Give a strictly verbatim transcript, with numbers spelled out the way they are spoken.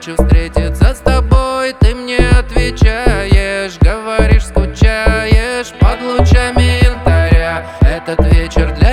хочу встретиться с тобой. Ты мне отвечаешь, говоришь, скучаешь под лучами янтаря. Этот вечер для